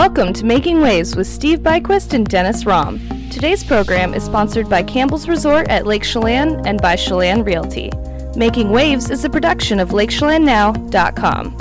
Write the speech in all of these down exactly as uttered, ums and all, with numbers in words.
Welcome to Making Waves with Steve Byquist and Dennis Rahm. Today's program is sponsored by Campbell's Resort at Lake Chelan and by Chelan Realty. Making Waves is a production of lake chelan now dot com.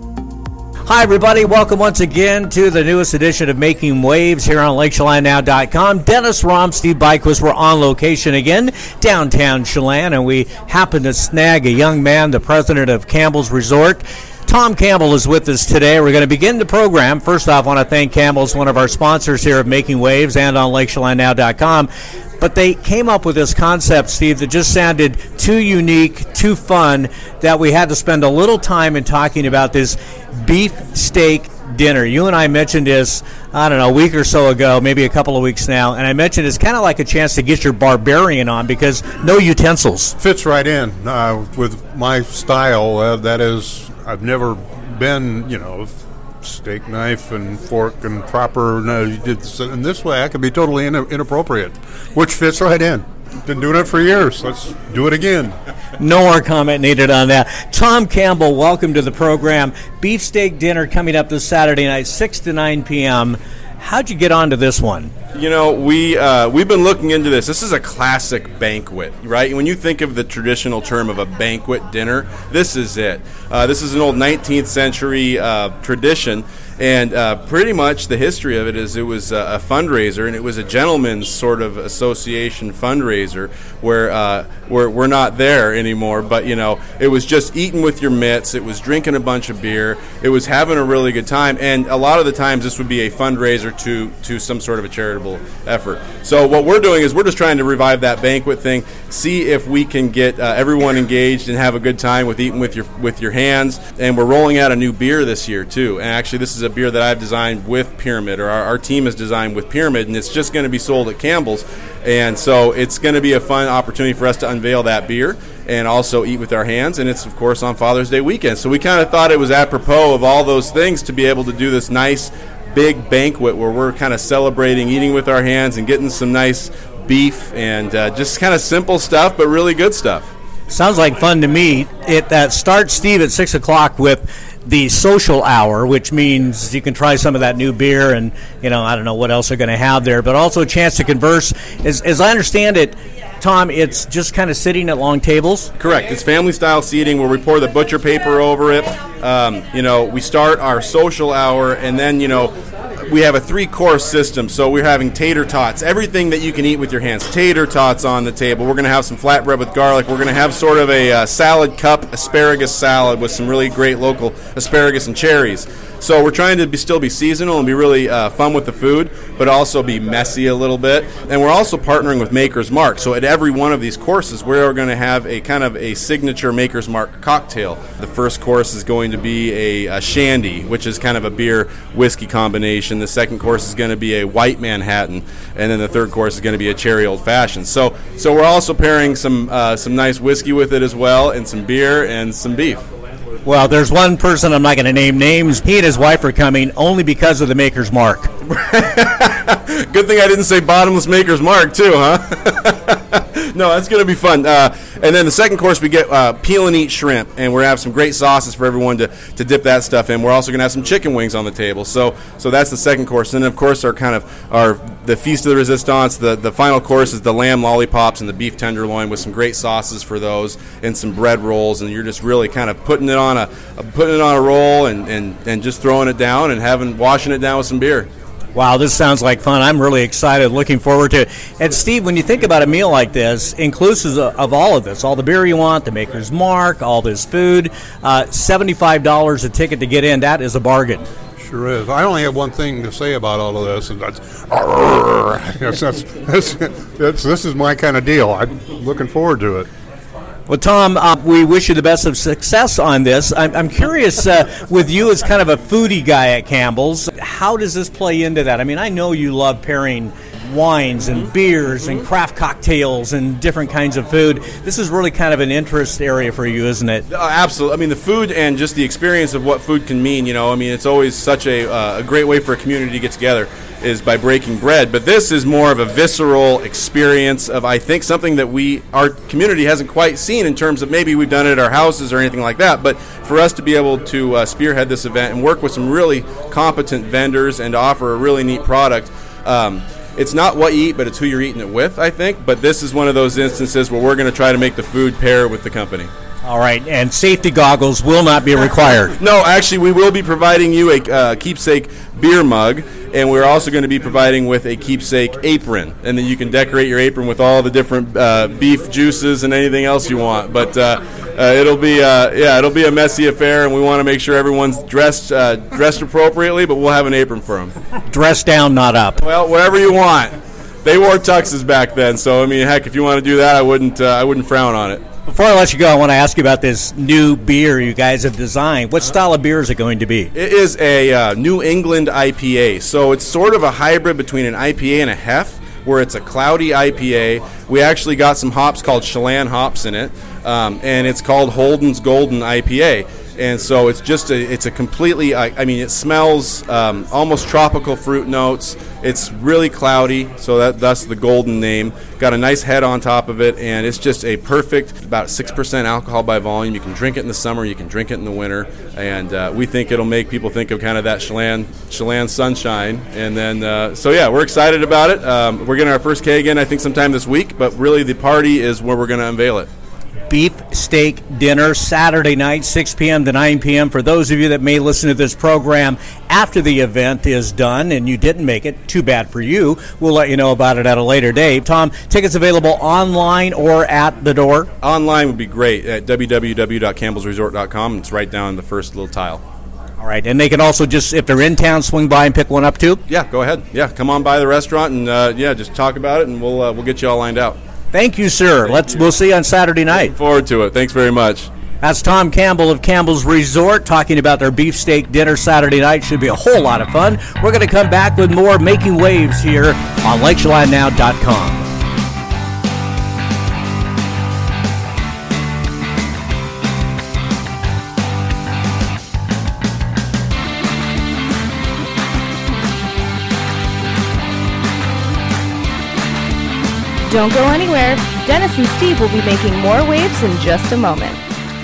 Hi, everybody. Welcome once again to the newest edition of Making Waves here on lake chelan now dot com. Dennis Rahm, Steve Byquist, we're on location again, downtown Chelan, and we happen to snag a young man, the president of Campbell's Resort. Tom Campbell is with us today. We're going to begin the program. First off, I want to thank Campbell's, one of our sponsors here of Making Waves and on lake chelan now dot com. But they came up with this concept, Steve, that just sounded too unique, too fun, that we had to spend a little time in talking about this beef steak dinner. You and I mentioned this, I don't know, a week or so ago, maybe a couple of weeks now, and I mentioned it's kind of like a chance to get your barbarian on because no utensils. Fits right in uh, with my style. Uh, that is, I've never been, you know, steak knife and fork and proper. No, in this way, I could be totally in, inappropriate, which fits right in. Been doing it for years. Let's do it again. No more comment needed on that. Tom Campbell, welcome to the program. Beefsteak dinner coming up this Saturday night, six to nine p.m. How'd you get onto this one? You know, we, uh, we've been looking into this. This is a classic banquet, right? When you think of the traditional term of a banquet dinner, this is it. Uh, this is an old nineteenth century uh, tradition. And uh, pretty much the history of it is it was a, a fundraiser, and it was a gentleman's sort of association fundraiser where uh, we're, we're not there anymore. But, you know, it was just eating with your mitts. It was drinking a bunch of beer. It was having a really good time. And a lot of the times this would be a fundraiser to, to some sort of a charitable effort. So what we're doing is we're just trying to revive that banquet thing, see if we can get uh, everyone engaged and have a good time with eating with your with your hands. And we're rolling out a new beer this year, too. And actually, this is a beer that I've designed with Pyramid, or our, our team has designed with Pyramid, and it's just going to be sold at Campbell's. And so it's going to be a fun opportunity for us to unveil that beer and also eat with our hands. And it's, of course, on Father's Day weekend. So we kind of thought it was apropos of all those things to be able to do this nice big banquet where we're kind of celebrating eating with our hands and getting some nice beef and uh, just kind of simple stuff, but really good stuff. Sounds like fun to me. It uh, starts, Steve, at six o'clock with the social hour, which means you can try some of that new beer and, you know, I don't know what else they're going to have there, but also a chance to converse. As, as I understand it, Tom, it's just kind of sitting at long tables? Correct. It's family-style seating where we pour the butcher paper over it. Um, you know, we start our social hour, and then, you know, we have a three-course system, so we're having tater tots, everything that you can eat with your hands. Tater tots on the table. We're going to have some flatbread with garlic. We're going to have sort of a uh, salad cup asparagus salad with some really great local asparagus and cherries. So we're trying to be, still be seasonal and be really uh, fun with the food, but also be messy a little bit. And we're also partnering with Maker's Mark. So at every one of these courses, we're going to have a kind of a signature Maker's Mark cocktail. The first course is going to be a, a shandy, which is kind of a beer whiskey combination. The second course is going to be a white Manhattan, and then the third course is going to be a cherry old fashioned. So, so we're also pairing some uh, some nice whiskey with it as well, and some beer and some beef. Well, there's one person, I'm not going to name names. He and his wife are coming only because of the Maker's Mark. Good thing I didn't say bottomless Maker's Mark, too, huh? No, that's going to be fun. Uh, and then the second course, we get uh, peel and eat shrimp, and we're going to have some great sauces for everyone to, to dip that stuff in. We're also going to have some chicken wings on the table. So so that's the second course. And then, of course, our kind of our the Feast of the Resistance, the, the final course is the lamb lollipops and the beef tenderloin with some great sauces for those and some bread rolls. And you're just really kind of putting it on a, a putting it on a roll and, and, and just throwing it down and having washing it down with some beer. Wow, this sounds like fun. I'm really excited, looking forward to it. And, Steve, when you think about a meal like this, inclusive of all of this, all the beer you want, the Maker's Mark, all this food, uh, seventy-five dollars a ticket to get in, that is a bargain. Sure is. I only have one thing to say about all of this, and that's, that's, that's, that's, that's this is my kind of deal. I'm looking forward to it. Well, Tom, uh, we wish you the best of success on this. I'm, I'm curious, uh, with you as kind of a foodie guy at Campbell's, how does this play into that? I mean, I know you love pairing wines and beers and craft cocktails and different kinds of food. This is really kind of an interest area for you, isn't it? Uh, absolutely. I mean, the food and just the experience of what food can mean, you know, I mean, it's always such a, uh, a great way for a community to get together is by breaking bread. But this is more of a visceral experience of, I think, something that we, our community hasn't quite seen in terms of maybe we've done it at our houses or anything like that. But for us to be able to uh, spearhead this event and work with some really competent vendors and to offer a really neat product, um, it's not what you eat, but it's who you're eating it with, I think. But this is one of those instances where we're going to try to make the food pair with the company. All right, and safety goggles will not be required. No, actually, we will be providing you a uh, keepsake beer mug, and we're also going to be providing with a keepsake apron, and then you can decorate your apron with all the different uh, beef juices and anything else you want. But uh, uh, it'll be, uh, yeah, it'll be a messy affair, and we want to make sure everyone's dressed uh, dressed appropriately. But we'll have an apron for them. Dress down, not up. Well, whatever you want. They wore tuxes back then, so I mean, heck, if you want to do that, I wouldn't, uh, I wouldn't frown on it. Before I let you go, I want to ask you about this new beer you guys have designed. What style of beer is it going to be? It is a uh, New England I P A, so it's sort of a hybrid between an I P A and a Hef, where it's a cloudy I P A. We actually got some hops called Chelan hops in it, um, and it's called Holden's Golden I P A. And so it's just a, it's a completely, I, I mean, it smells um, almost tropical fruit notes. It's really cloudy, so that that's the golden name. Got a nice head on top of it, and it's just a perfect, about six percent alcohol by volume. You can drink it in the summer, you can drink it in the winter, and uh, we think it'll make people think of kind of that Chelan, Chelan sunshine. And then, uh, so yeah, we're excited about it. Um, we're getting our first keg in, I think, sometime this week, but really the party is where we're going to unveil it. Beef steak dinner Saturday night, six p.m. to nine p.m. For those of you that may listen to this program after the event is done and you didn't make it, too bad for you. We'll let you know about it at a later date. Tom, tickets available online or at the door? Online would be great at w w w dot campbells resort dot com. It's right down the first little tile. All right, and they can also just, if they're in town, swing by and pick one up too? Yeah, go ahead. Yeah, come on by the restaurant and uh, yeah, just talk about it, and we'll uh, we'll get you all lined out. Thank you, sir. Thank Let's you. We'll see you on Saturday night. Looking forward to it. Thanks very much. That's Tom Campbell of Campbell's Resort talking about their beefsteak dinner Saturday night. Should be a whole lot of fun. We're going to come back with more Making Waves here on lake chelan now dot com. Don't go anywhere. Dennis and Steve will be making more waves in just a moment.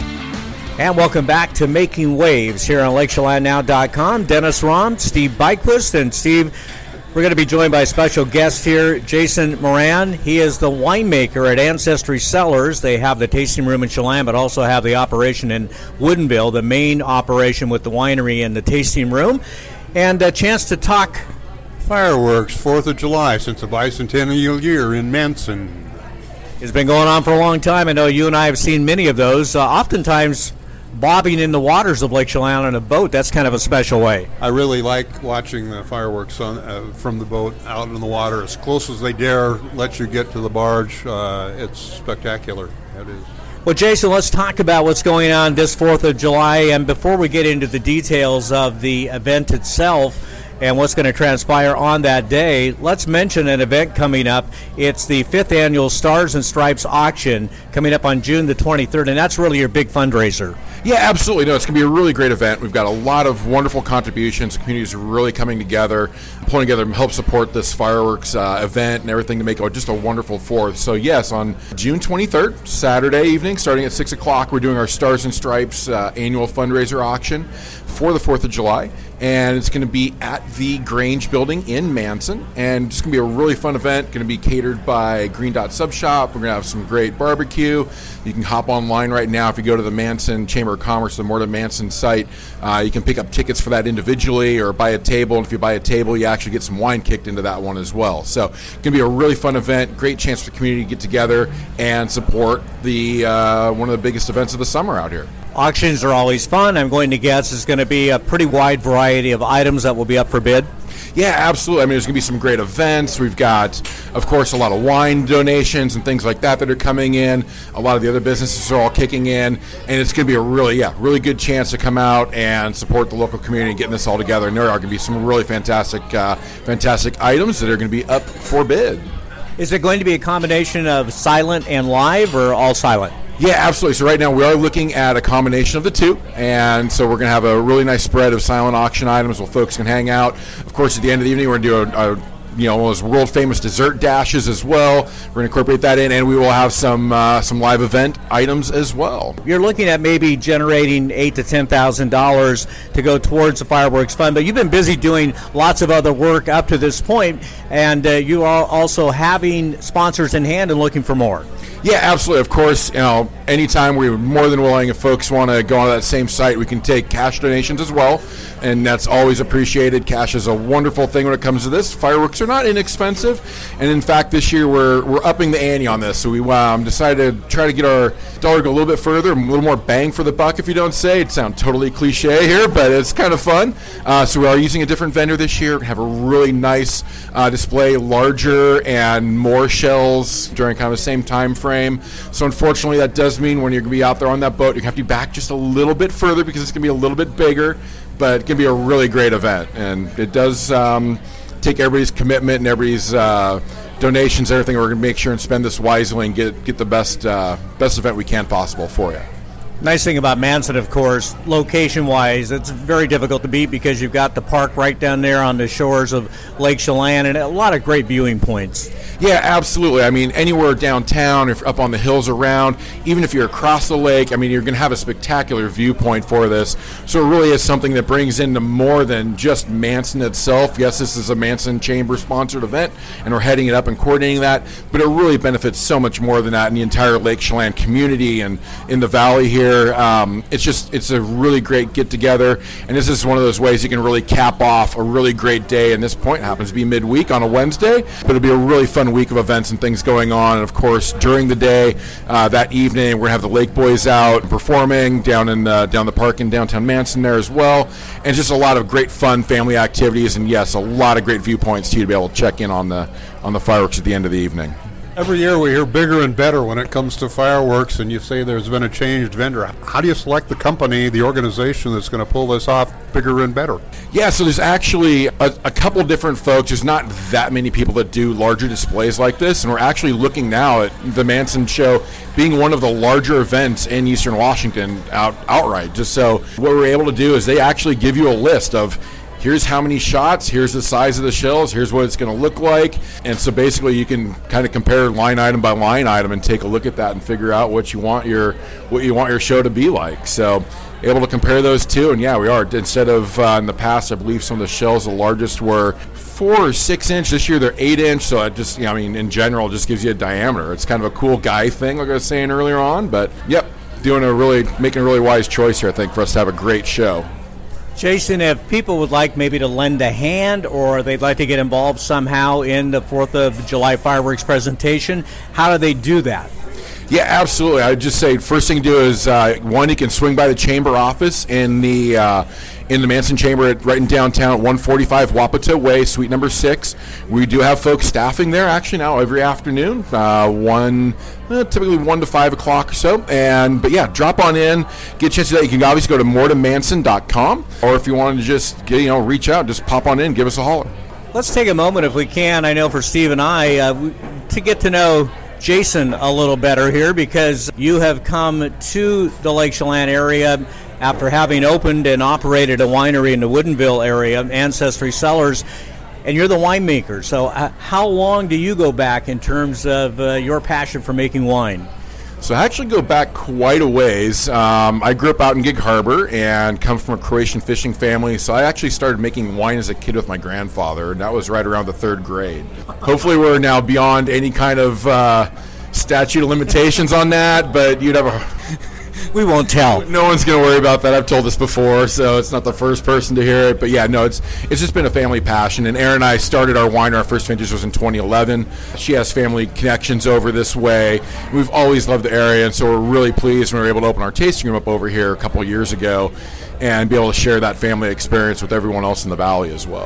And welcome back to Making Waves here on lake chelan now dot com. Dennis Rahm, Steve Byquist, and Steve, we're going to be joined by a special guest here, Jason Moran. He is the winemaker at Ancestry Cellars. They have the tasting room in Chelan, but also have the operation in Woodinville, the main operation with the winery and the tasting room. And a chance to talk Fireworks, fourth of July, since the bicentennial year in Manson. It's been going on for a long time. I know you and I have seen many of those, uh, oftentimes bobbing in the waters of Lake Chelan on a boat. That's kind of a special way. I really like watching the fireworks on, uh, from the boat out in the water. As close as they dare let you get to the barge. Uh, it's spectacular. It is. Well, Jason, let's talk about what's going on this fourth of July. And before we get into the details of the event itself and what's going to transpire on that day, let's mention an event coming up. It's the fifth annual Stars and Stripes auction coming up on June the twenty-third, and that's really your big fundraiser. Yeah, absolutely. No, it's going to be a really great event. We've got a lot of wonderful contributions. The community is really coming together, pulling together to help support this fireworks uh, event and everything to make it just a wonderful fourth. So, yes, on June twenty-third, Saturday evening, starting at six o'clock, we're doing our Stars and Stripes uh, annual fundraiser auction for the fourth of July. And it's going to be at the Grange Building in Manson. And it's going to be a really fun event, going to be catered by Green Dot Sub Shop. We're going to have some great barbecue. You can hop online right now if you go to the Manson Chamber of Commerce, the Morton Manson site. Uh, you can pick up tickets for that individually or buy a table. And if you buy a table, you actually get some wine kicked into that one as well. So it's going to be a really fun event, great chance for the community to get together and support the uh, one of the biggest events of the summer out here. Auctions are always fun. I'm going to guess it's going to be a pretty wide variety of items that will be up for bid. Yeah, absolutely. I mean, there's going to be some great events. We've got, of course, a lot of wine donations and things like that that are coming in. A lot of the other businesses are all kicking in, and it's going to be a really, yeah, really good chance to come out and support the local community and getting this all together. And there are going to be some really fantastic, uh, fantastic items that are going to be up for bid. Is it going to be a combination of silent and live, or all silent? Yeah, absolutely. So right now we are looking at a combination of the two, and so we're going to have a really nice spread of silent auction items where folks can hang out. Of course, at the end of the evening, we're going to do a, a you know, one of those world famous dessert dashes as well. We're going to incorporate that in, and we will have some uh, some live event items as well. You're looking at maybe generating eight to ten thousand dollars to go towards the fireworks fund, but you've been busy doing lots of other work up to this point, and uh, you are also having sponsors in hand and looking for more. Yeah, absolutely. Of course, you know, anytime we're more than willing, if folks want to go on that same site, we can take cash donations as well, and that's always appreciated. Cash is a wonderful thing when it comes to this. Fireworks are not inexpensive, and in fact, this year we're we're upping the ante on this. So we um, decided to try to get our dollar go a little bit further, a little more bang for the buck, if you don't say. It sounds totally cliche here, but it's kind of fun. Uh, so we are using a different vendor this year. We have a really nice uh, display, larger and more shells during kind of the same time frame. So unfortunately, that does mean when you're going to be out there on that boat, you're going to have to be back just a little bit further because it's going to be a little bit bigger, but it can be a really great event. And it does um, take everybody's commitment and everybody's uh, donations, everything. We're going to make sure and spend this wisely and get get the best uh, best event we can possible for you. Nice thing about Manson, of course, location-wise, it's very difficult to beat because you've got the park right down there on the shores of Lake Chelan and a lot of great viewing points. Yeah, absolutely. I mean, anywhere downtown, if up on the hills around, even if you're across the lake, I mean, you're going to have a spectacular viewpoint for this. So it really is something that brings into more than just Manson itself. Yes, this is a Manson Chamber-sponsored event, and we're heading it up and coordinating that, but it really benefits so much more than that in the entire Lake Chelan community and in the valley here. Um, it's just, it's a really great get-together, and this is one of those ways you can really cap off a really great day, and this point happens to be midweek on a Wednesday, but it'll be a really fun week of events and things going on. And of course, during the day, uh, that evening, we're going to have the Lake Boys out performing down in uh, down the park in downtown Manson there as well, and just a lot of great fun family activities, and yes, a lot of great viewpoints too to be able to check in on the on the fireworks at the end of the evening. Every year we hear bigger and better when it comes to fireworks, and you say there's been a changed vendor. How do you select the company, the organization that's going to pull this off bigger and better? Yeah, so there's actually a, a couple different folks. There's not that many people that do larger displays like this, and we're actually looking now at the Manson Show being one of the larger events in Eastern Washington out outright. Just so what we're able to do is they actually give you a list of here's how many shots, here's the size of the shells, here's what it's going to look like. And so basically you can kind of compare line item by line item and take a look at that and figure out what you want your what you want your show to be like. So able to compare those two, and yeah, we are. Instead of uh, in the past, I believe some of the shells, the largest were four or six inch. This year they're eight inch, so it just, you know, I mean, in general, it just gives you a diameter. It's kind of a cool guy thing, like I was saying earlier on. But yep, doing a really, making a really wise choice here, I think, for us to have a great show. Jason, if people would like maybe to lend a hand or they'd like to get involved somehow in the fourth of July fireworks presentation, how do they do that? Yeah, absolutely. I would just say first thing to do is, uh, one, you can swing by the chamber office in the uh, in the Manson Chamber at, right in downtown at one forty-five Wapata Way, suite number six. We do have folks staffing there actually now every afternoon, uh, one uh, typically one to five o'clock or so. And but yeah, drop on in, get a chance to do that. You can obviously go to more to manson dot com, or if you want to just get, you know, reach out, just pop on in, give us a holler. Let's take a moment if we can. I know for Steve and I uh, we, to get to know Jason a little better here, because you have come to the Lake Chelan area after having opened and operated a winery in the Woodinville area, Ancestry Cellars, and you're the winemaker. So uh, how long do you go back in terms of uh, your passion for making wine? So I actually go back quite a ways. Um, I grew up out in Gig Harbor and come from a Croatian fishing family, so I actually started making wine as a kid with my grandfather, and that was right around the third grade. Hopefully we're now beyond any kind of uh, statute of limitations on that, but you'd have a... We won't tell. No one's going to worry about that. I've told this before, so it's not the first person to hear it. But yeah, no, it's it's just been a family passion. And Erin and I started our wine. Our first vintage was in twenty eleven. She has family connections over this way. We've always loved the area, and so we're really pleased when we were able to open our tasting room up over here a couple of years ago and be able to share that family experience with everyone else in the valley as well.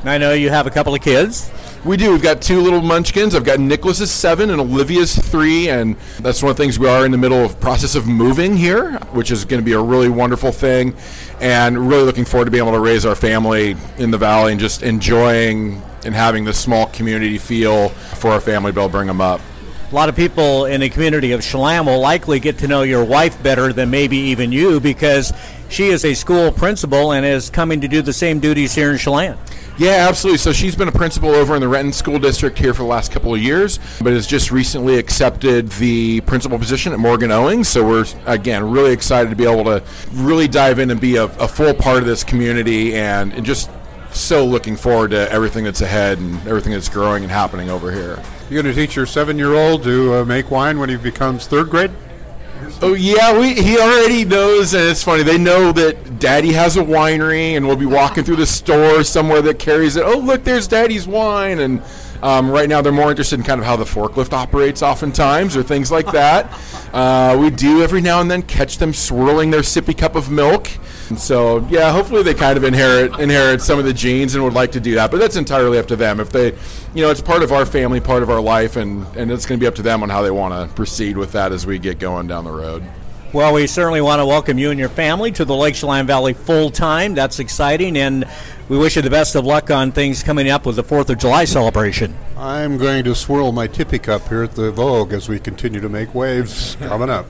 I know you have a couple of kids. We do. We've got two little munchkins. I've got Nicholas is seven and Olivia's three, and that's one of the things we are in the middle of process of moving here, which is going to be a really wonderful thing, and really looking forward to being able to raise our family in the valley and just enjoying and having this small community feel for our family to be able to bring them up. A lot of people in the community of Chelan will likely get to know your wife better than maybe even you, because she is a school principal and is coming to do the same duties here in Chelan. Yeah, absolutely. So she's been a principal over in the Renton School District here for the last couple of years, but has just recently accepted the principal position at Morgan Owings. So we're, again, really excited to be able to really dive in and be a, a full part of this community, and, and just so looking forward to everything that's ahead and everything that's growing and happening over here. You're going to teach your seven-year-old to uh, make wine when he becomes third grade? Oh, yeah, we, he already knows, and it's funny. They know that Daddy has a winery, and we'll be walking through the store somewhere that carries it. Oh, look, there's Daddy's wine. And um, right now they're more interested in kind of how the forklift operates oftentimes, or things like that. Uh, we do every now and then catch them swirling their sippy cup of milk. And so, yeah, hopefully they kind of inherit inherit some of the genes and would like to do that. But that's entirely up to them. If they, you know, it's part of our family, part of our life, and, and it's going to be up to them on how they want to proceed with that as we get going down the road. Well, we certainly want to welcome you and your family to the Lake Chelan Valley full-time. That's exciting, and we wish you the best of luck on things coming up with the fourth of July celebration. I'm going to swirl my tippy cup here at the Vogue as we continue to make waves coming up.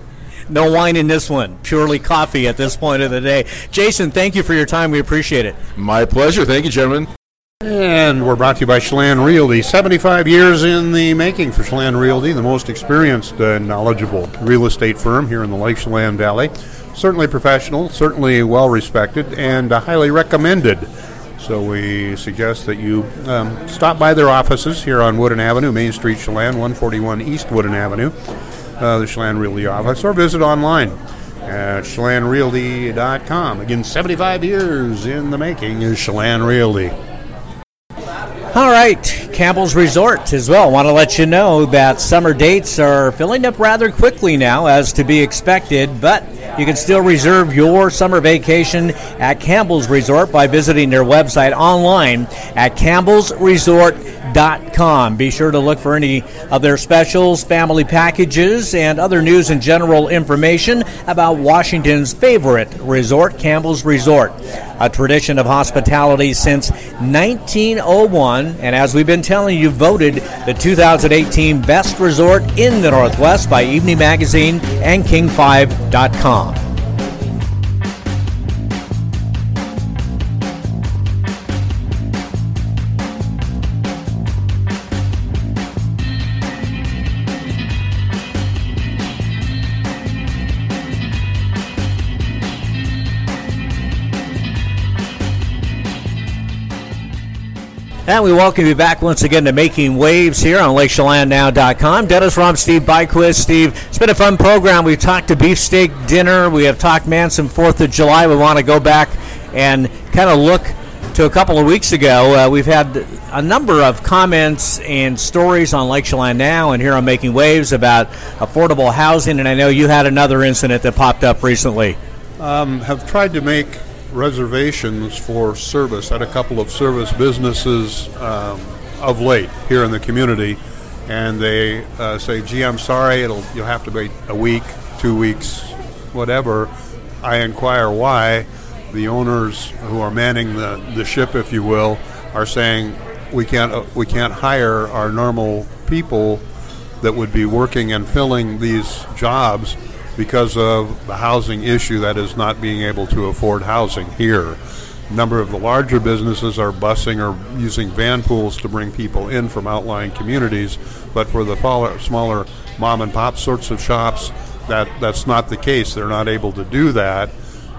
No wine in this one. Purely coffee at this point of the day. Jason, thank you for your time. We appreciate it. My pleasure. Thank you, gentlemen. And we're brought to you by Chelan Realty. seventy-five years in the making for Chelan Realty, the most experienced and knowledgeable real estate firm here in the Lake Chelan Valley. Certainly professional, certainly well-respected, and uh, highly recommended. So we suggest that you um, stop by their offices here on Woodin Avenue, Main Street, Chelan, one forty-one East Woodin Avenue, uh, the Chelan Realty office, or visit online at chelan realty dot com. Again, seventy-five years in the making is Chelan Realty. All right, Campbell's Resort as well. I want to let you know that summer dates are filling up rather quickly now, as to be expected, but you can still reserve your summer vacation at Campbell's Resort by visiting their website online at campbells resort dot com. Be sure to look for any of their specials, family packages, and other news and general information about Washington's favorite resort, Campbell's Resort. A tradition of hospitality since nineteen oh one, and as we've been telling you, voted the two thousand eighteen Best Resort in the Northwest by Evening Magazine and king five dot com. And we welcome you back once again to Making Waves here on lake chelan now dot com. Dennis Rom, Steve Byquist. Steve, it's been a fun program. We've talked to beefsteak dinner. We have talked Manson fourth of July. We want to go back and kind of look to a couple of weeks ago. Uh, we've had a number of comments and stories on Lake Chelan Now and here on Making Waves about affordable housing, and I know you had another incident that popped up recently. Um, have tried to make reservations for service at a couple of service businesses um, of late here in the community, and they uh, say, gee, I'm sorry, it'll you'll have to wait a week, two weeks, whatever. I inquire why. The owners who are manning the, the ship, if you will, are saying we can't uh, we can't hire our normal people that would be working and filling these jobs because of the housing issue, that is not being able to afford housing here. A number of the larger businesses are busing or using van pools to bring people in from outlying communities, but for the smaller mom and pop sorts of shops, that, that's not the case. They're not able to do that,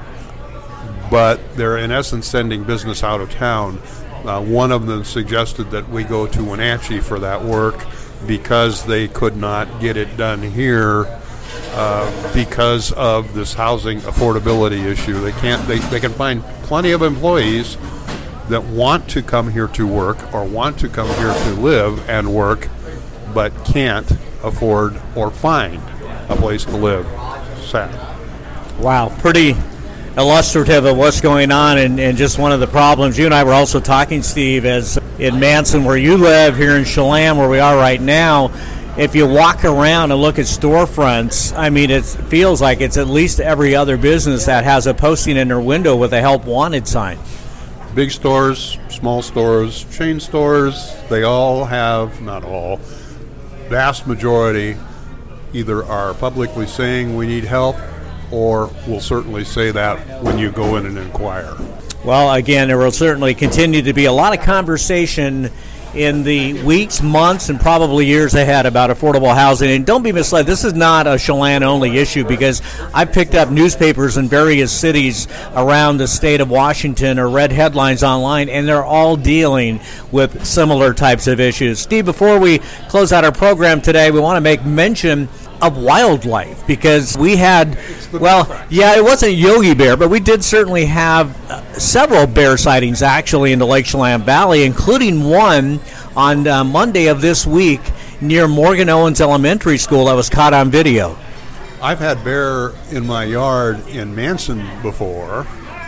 but they're in essence sending business out of town. Uh, one of them suggested that we go to Wenatchee for that work because they could not get it done here Uh, because of this housing affordability issue. They can't. They, they can find plenty of employees that want to come here to work or want to come here to live and work, but can't afford or find a place to live. Sad. Wow, pretty illustrative of what's going on and, and just one of the problems. You and I were also talking, Steve, as in Manson, where you live, here in Chelan, where we are right now. If you walk around and look at storefronts, I mean, it feels like it's at least every other business that has a posting in their window with a help wanted sign. Big stores, small stores, chain stores, they all have, not all, vast majority either are publicly saying we need help or will certainly say that when you go in and inquire. Well, again, there will certainly continue to be a lot of conversation in the weeks, months, and probably years ahead about affordable housing. And don't be misled, this is not a Chelan-only issue, because I've picked up newspapers in various cities around the state of Washington or read headlines online, and they're all dealing with similar types of issues. Steve, before we close out our program today, we want to make mention of wildlife, because we had, well, yeah, it wasn't Yogi Bear, but we did certainly have uh, several bear sightings actually in the Lake Chelan Valley, including one on uh, Monday of this week near Morgan Owens Elementary School that was caught on video. I've had bear in my yard in Manson before.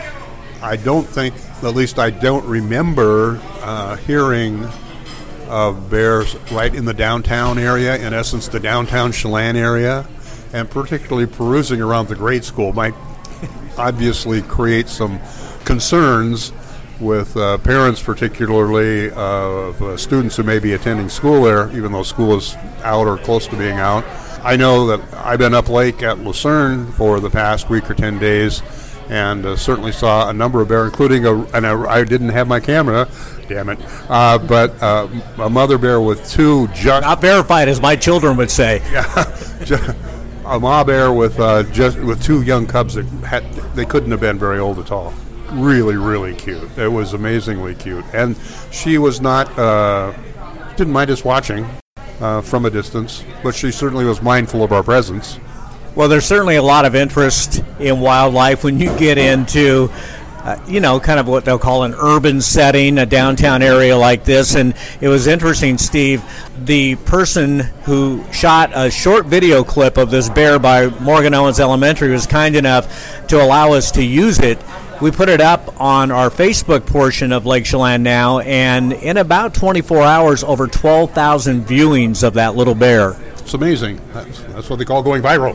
I don't think, at least I don't remember uh, hearing of bears right in the downtown area, in essence the downtown Chelan area, and particularly perusing around the grade school might obviously create some concerns with uh, parents, particularly uh, of uh, students who may be attending school there, even though school is out or close to being out. I know that I've been up lake at Lucerne for the past week or ten days, and uh, certainly saw a number of bears, including a, and a, I didn't have my camera, damn it, uh, but uh, a mother bear with two just... Not verified, as my children would say. Yeah, a ma bear with uh, just with two young cubs that had, they couldn't have been very old at all. Really, really cute. It was amazingly cute. And she was not, uh, didn't mind us watching uh, from a distance, but she certainly was mindful of our presence. Well, there's certainly a lot of interest in wildlife when you get into, uh, you know, kind of what they'll call an urban setting, a downtown area like this. And it was interesting, Steve, the person who shot a short video clip of this bear by Morgan Owens Elementary was kind enough to allow us to use it. We put it up on our Facebook portion of Lake Chelan Now, and in about twenty-four hours, over twelve thousand viewings of that little bear. It's amazing. That's, that's what they call going viral.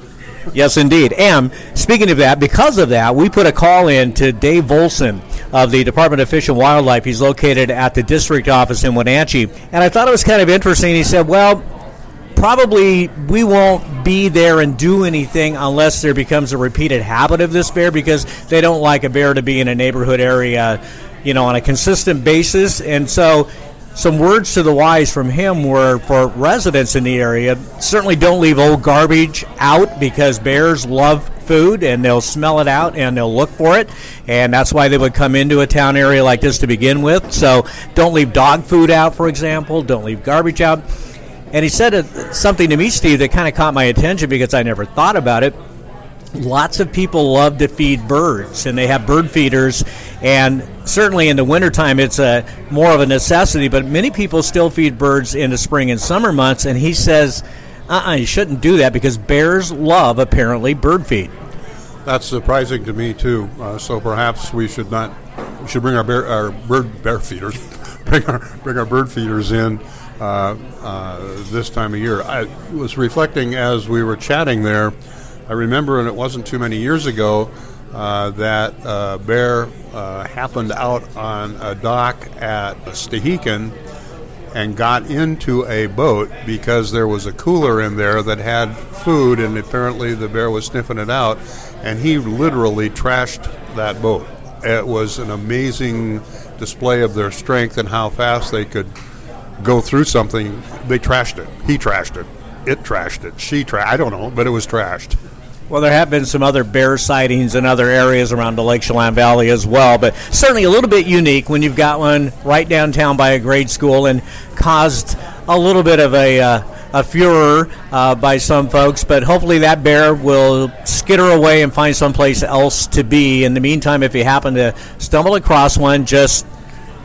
Yes, indeed. And speaking of that, because of that, we put a call in to Dave Volson of the Department of Fish and Wildlife. He's located at the district office in Wenatchee. And I thought it was kind of interesting. He said, well, probably we won't be there and do anything unless there becomes a repeated habit of this bear, because they don't like a bear to be in a neighborhood area, you know, on a consistent basis. And so some words to the wise from him were, for residents in the area, certainly don't leave old garbage out, because bears love food and they'll smell it out and they'll look for it, and that's why they would come into a town area like this to begin with. So don't leave dog food out, for example. Don't leave garbage out. And he said something to me, Steve, that kind of caught my attention because I never thought about it. Lots of people love to feed birds, and they have bird feeders, and certainly in the wintertime it's a more of a necessity, but many people still feed birds in the spring and summer months, and he says, uh-uh, you shouldn't do that because bears love, apparently, bird feed. That's surprising to me, too, uh, so perhaps we should not, we should bring our, bear, our bird bear feeders, bring our, bring our bird feeders in uh, uh, this time of year. I was reflecting as we were chatting there. I remember, and it wasn't too many years ago, uh, that uh, bear uh, happened out on a dock at Stehekin and got into a boat because there was a cooler in there that had food, and apparently the bear was sniffing it out, and he literally trashed that boat. It was an amazing display of their strength and how fast they could go through something. They trashed it. He trashed it. It trashed it. She trashed I don't know, but it was trashed. Well, there have been some other bear sightings in other areas around the Lake Chelan Valley as well, but certainly a little bit unique when you've got one right downtown by a grade school and caused a little bit of a, uh, a furor uh, by some folks, but hopefully that bear will skitter away and find someplace else to be. In the meantime, if you happen to stumble across one, just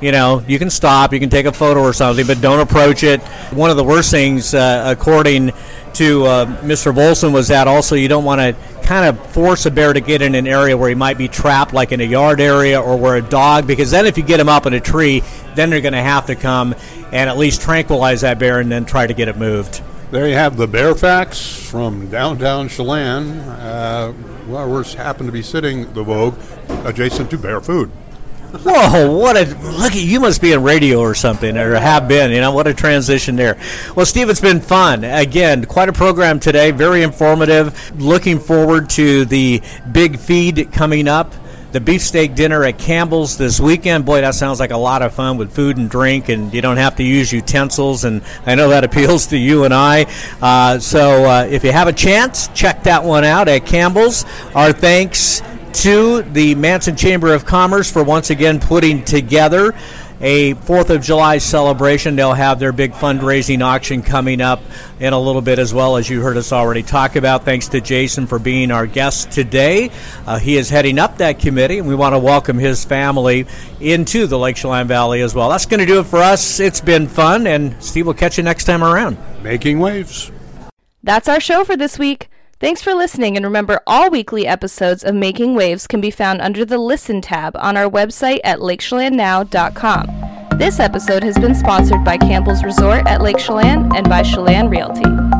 you know, you can stop, you can take a photo or something, but don't approach it. One of the worst things, uh, according to uh, Mister Volson, was that also you don't want to kind of force a bear to get in an area where he might be trapped, like in a yard area or where a dog, because then if you get him up in a tree, then they're going to have to come and at least tranquilize that bear and then try to get it moved. There you have the bear facts from downtown Chelan. Uh, well, we're happen to be sitting, the Vogue, adjacent to Bear Food. Whoa, what a look at you! Must be in radio or something, or have been. You know, what a transition there. Well, Steve, it's been fun. Again, quite a program today. Very informative. Looking forward to the big feed coming up. The beefsteak dinner at Campbell's this weekend. Boy, that sounds like a lot of fun with food and drink, and you don't have to use utensils, and I know that appeals to you and I. Uh, so uh, if you have a chance, check that one out at Campbell's. Our thanks to the Manson Chamber of Commerce for once again putting together a fourth of July celebration. They'll have their big fundraising auction coming up in a little bit as well, as you heard us already talk about. Thanks to Jason for being our guest today. Uh, he is heading up that committee, and we want to welcome his family into the Lake Chelan Valley as well. That's going to do it for us. It's been fun, and Steve, will catch you next time around. Making Waves. That's our show for this week. Thanks for listening, and remember, all weekly episodes of Making Waves can be found under the Listen tab on our website at lake chelan now dot com. This episode has been sponsored by Campbell's Resort at Lake Chelan and by Chelan Realty.